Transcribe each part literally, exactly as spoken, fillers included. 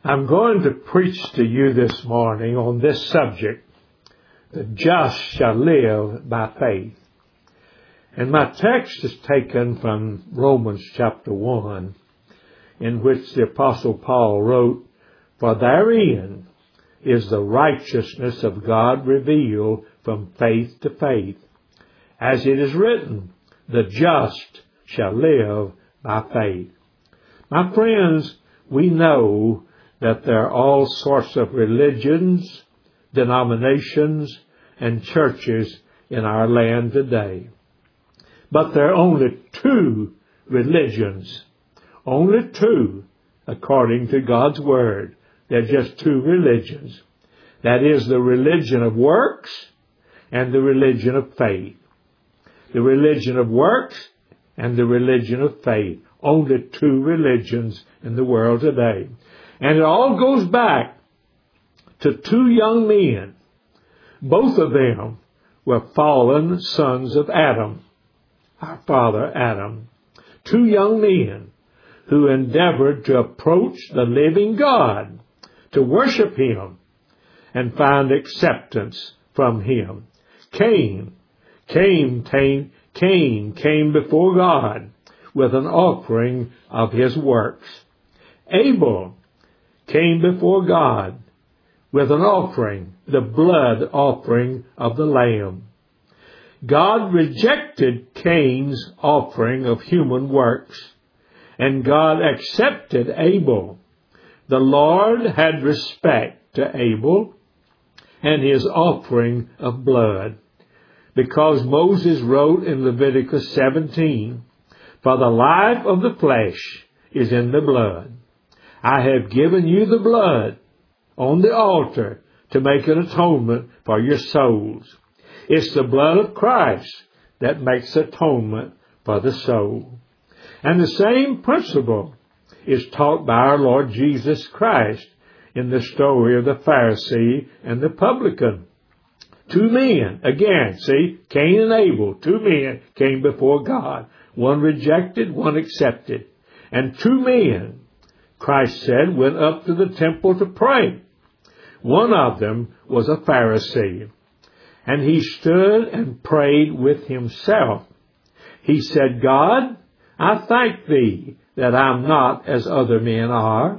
I'm going to preach to you this morning on this subject, the just shall live by faith. And my text is taken from Romans chapter one, in which the Apostle Paul wrote, "For therein is the righteousness of God revealed from faith to faith. As it is written, the just shall live by faith." My friends, we know that there are all sorts of religions, denominations, and churches in our land today. But there are only two religions. Only two, according to God's Word. There are just two religions. That is the religion of works and the religion of faith. The religion of works and the religion of faith. Only two religions in the world today. And it all goes back to two young men. Both of them were fallen sons of Adam, our father Adam. Two young men who endeavored to approach the living God, to worship Him, and find acceptance from Him. Cain, Cain, Cain, Cain came before God with an offering of his works. Abel came before God with an offering, the blood offering of the Lamb. God rejected Cain's offering of human works, and God accepted Abel. The Lord had respect to Abel and his offering of blood, because Moses wrote in Leviticus seventeen, "For the life of the flesh is in the blood. I have given you the blood on the altar to make an atonement for your souls." It's the blood of Christ that makes atonement for the soul. And the same principle is taught by our Lord Jesus Christ in the story of the Pharisee and the publican. Two men, again, see, Cain and Abel, two men came before God. One rejected, one accepted. And two men, Christ said, went up to the temple to pray. One of them was a Pharisee, and he stood and prayed with himself. He said, "God, I thank Thee that I'm not as other men are.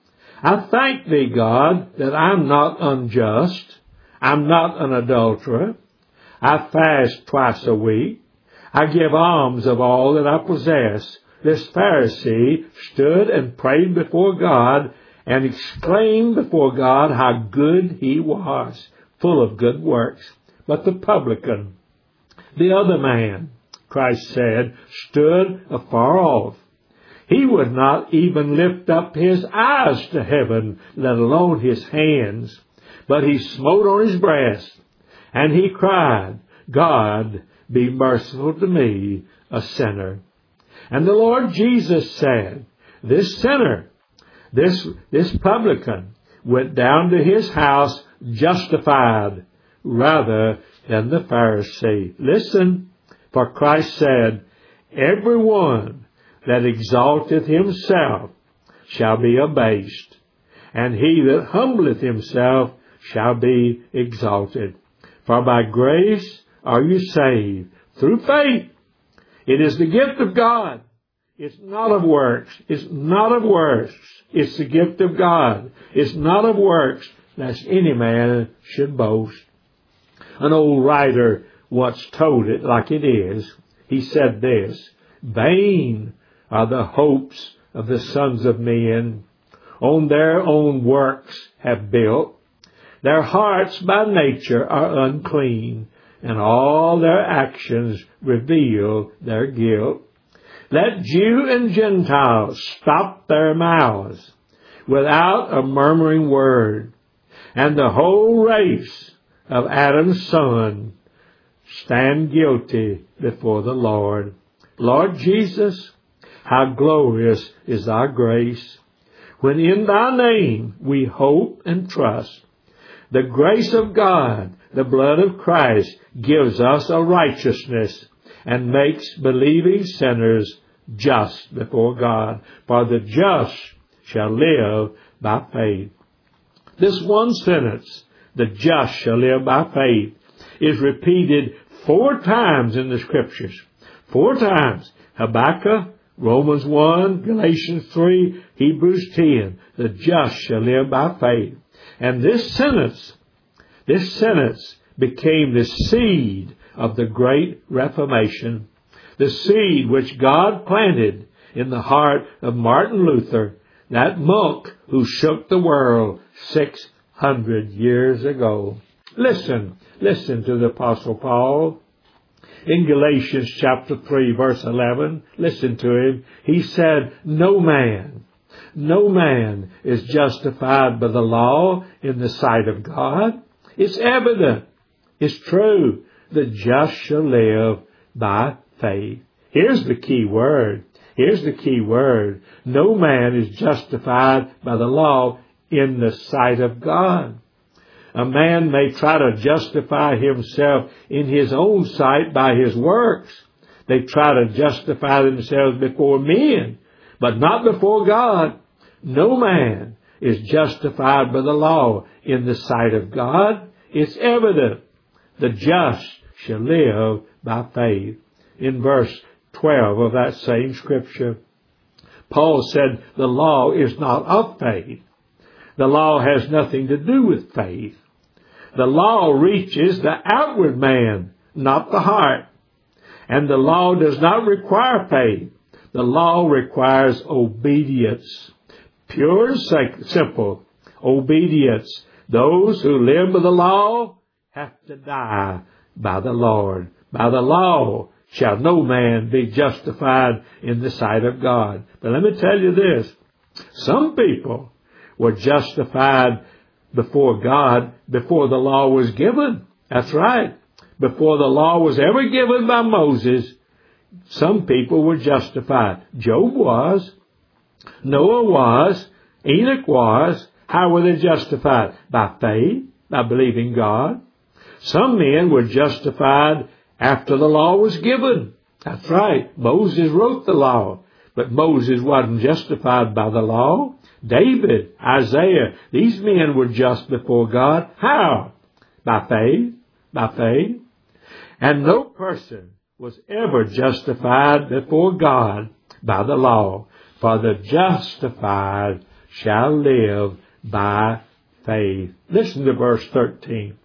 I thank Thee, God, that I'm not unjust. I'm not an adulterer. I fast twice a week. I give alms of all that I possess." This Pharisee stood and prayed before God and exclaimed before God how good he was, full of good works. But the publican, the other man, Christ said, stood afar off. He would not even lift up his eyes to heaven, let alone his hands. But he smote on his breast, and he cried, "God, be merciful to me, a sinner." And the Lord Jesus said, this sinner, this, this publican, went down to his house justified rather than the Pharisee. Listen, for Christ said, "Every one that exalteth himself shall be abased, and he that humbleth himself shall be exalted. For by grace are you saved, through faith." It is the gift of God. It's not of works. It's not of works. It's the gift of God. It's not of works, lest any man should boast. An old writer once told it like it is. He said this, "Vain are the hopes of the sons of men. On their own works have built. Their hearts by nature are unclean, and all their actions reveal their guilt. Let Jew and Gentile stop their mouths without a murmuring word, and the whole race of Adam's son stand guilty before the Lord. Lord Jesus, how glorious is Thy grace, when in Thy name we hope and trust. The grace of God, the blood of Christ, gives us a righteousness and makes believing sinners just before God. For the just shall live by faith. This one sentence, the just shall live by faith, is repeated four times in the Scriptures. Four times. Habakkuk, Romans one, Galatians three, Hebrews ten. The just shall live by faith. And this sentence, this sentence became the seed of the Great Reformation, the seed which God planted in the heart of Martin Luther, that monk who shook the world six hundred years ago. Listen, listen to the Apostle Paul. In Galatians chapter three, verse eleven, listen to him. He said, no man, no man is justified by the law in the sight of God. It's evident. It's true. The just shall live by faith. Here's the key word. Here's the key word. No man is justified by the law in the sight of God. A man may try to justify himself in his own sight by his works. They try to justify themselves before men, but not before God. No man is justified by the law in the sight of God. It's evident. The just shall live by faith. In verse twelve of that same scripture, Paul said the law is not of faith. The law has nothing to do with faith. The law reaches the outward man, not the heart. And the law does not require faith. The law requires obedience. Pure and simple obedience. Those who live by the law have to die by the Lord. By the law shall no man be justified in the sight of God. But let me tell you this. Some people were justified before God before the law was given. That's right. Before the law was ever given by Moses, some people were justified. Job was. Noah was. Enoch was. How were they justified? By faith, by believing God. Some men were justified after the law was given. That's right. Moses wrote the law, but Moses wasn't justified by the law. David, Isaiah, these men were just before God. How? By faith. By faith. And no person was ever justified before God by the law. For the justified shall live by faith. Listen to verse thirteen.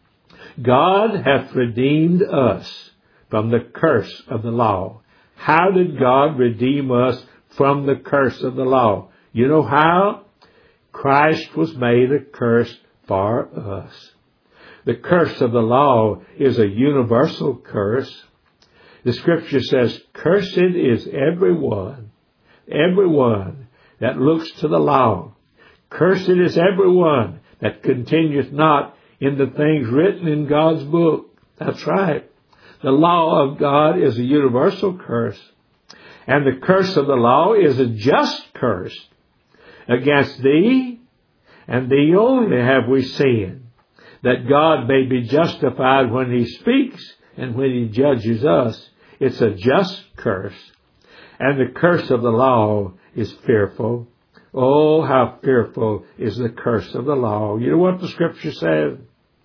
God hath redeemed us from the curse of the law. How did God redeem us from the curse of the law? You know how? Christ was made a curse for us. The curse of the law is a universal curse. The Scripture says, cursed is everyone, everyone that looks to the law. Cursed is everyone that continueth not in the things written in God's book. That's right. The law of God is a universal curse. And the curse of the law is a just curse. Against thee and thee only have we sinned, that God may be justified when He speaks and when He judges us. It's a just curse. And the curse of the law is fearful. Oh, how fearful is the curse of the law. You know what the Scripture says?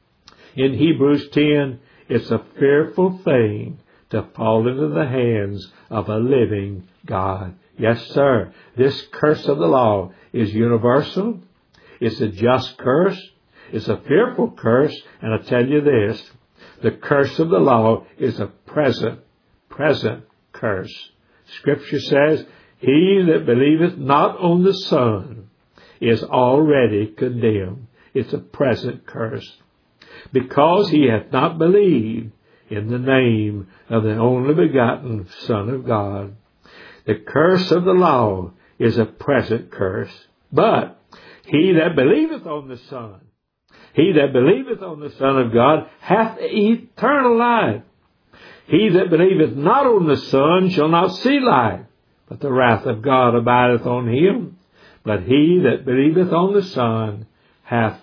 In Hebrews ten, it's a fearful thing to fall into the hands of a living God. Yes, sir. This curse of the law is universal. It's a just curse. It's a fearful curse. And I tell you this, the curse of the law is a present, present curse. Scripture says, he that believeth not on the Son is already condemned. It's a present curse. Because he hath not believed in the name of the only begotten Son of God. The curse of the law is a present curse. But he that believeth on the Son, he that believeth on the Son of God hath eternal life. He that believeth not on the Son shall not see life, but the wrath of God abideth on him. But he that believeth on the Son hath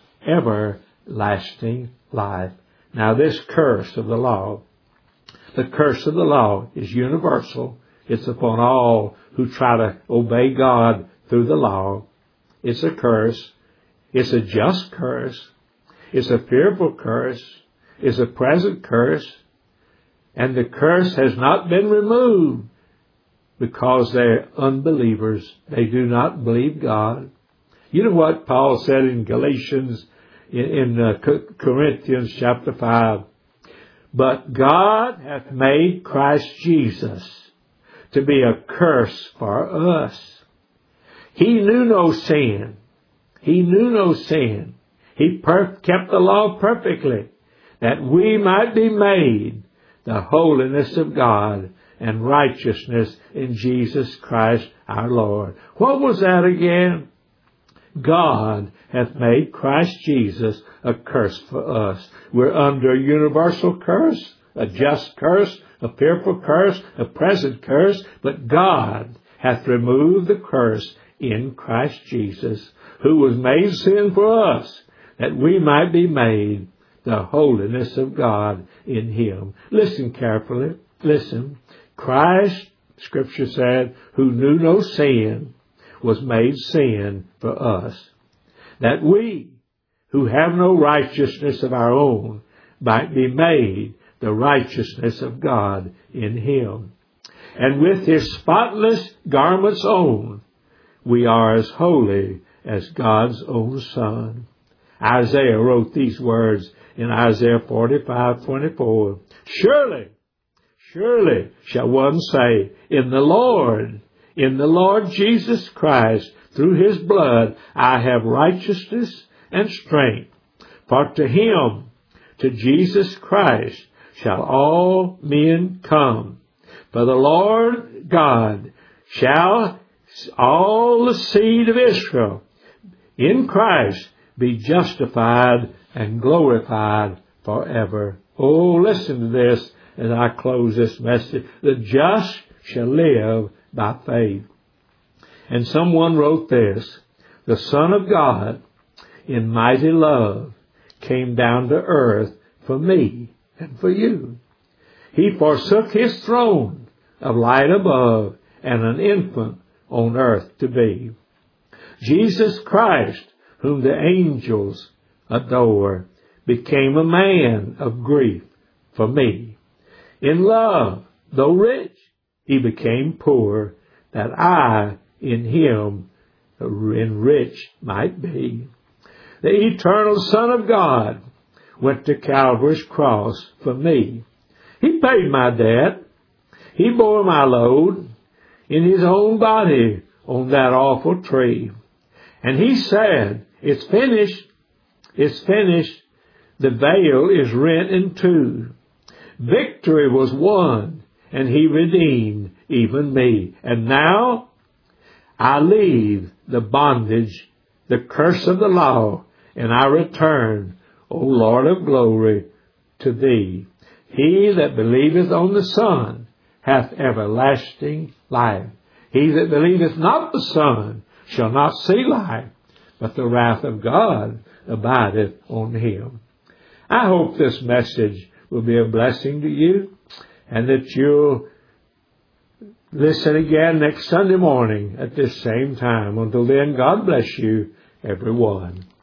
everlasting life. Now this curse of the law, the curse of the law is universal. It's upon all who try to obey God through the law. It's a curse. It's a just curse. It's a fearful curse. It's a present curse. And the curse has not been removed because they're unbelievers. They do not believe God. You know what Paul said in Galatians, in, in uh, Corinthians chapter five? But God hath made Christ Jesus to be a curse for us. He knew no sin. He knew no sin. He per- kept the law perfectly, that we might be made the holiness of God and righteousness in Jesus Christ our Lord. What was that again? God hath made Christ Jesus a curse for us. We're under a universal curse, a just curse, a fearful curse, a present curse, but God hath removed the curse in Christ Jesus, who was made sin for us, that we might be made the holiness of God in Him. Listen carefully. Listen. Christ, Scripture said, who knew no sin, was made sin for us, that we, who have no righteousness of our own, might be made the righteousness of God in Him. And with His spotless garments on, we are as holy as God's own Son. Isaiah wrote these words in Isaiah forty-five twenty-four. Surely, surely shall one say, in the Lord, in the Lord Jesus Christ, through His blood, I have righteousness and strength. For to Him, to Jesus Christ, shall all men come. For the Lord God shall all the seed of Israel in Christ be justified and glorified forever. Oh, listen to this as I close this message. The just shall live by faith. And someone wrote this: the Son of God, in mighty love, came down to earth for me and for you. He forsook His throne of light above and an infant on earth to be. Jesus Christ, whom the angels adore, became a man of grief for me. In love, though rich, He became poor, that I in Him enriched might be. The eternal Son of God went to Calvary's cross for me. He paid my debt. He bore my load in His own body on that awful tree. And He said, it's finished. It's finished. The veil is rent in two. Victory was won, and He redeemed even me. And now I leave the bondage, the curse of the law, and I return, O Lord of glory, to Thee. He that believeth on the Son hath everlasting life. He that believeth not the Son shall not see life, but the wrath of God abideth on him. I hope this message will be a blessing to you, and that you'll listen again next Sunday morning at this same time. Until then, God bless you, everyone.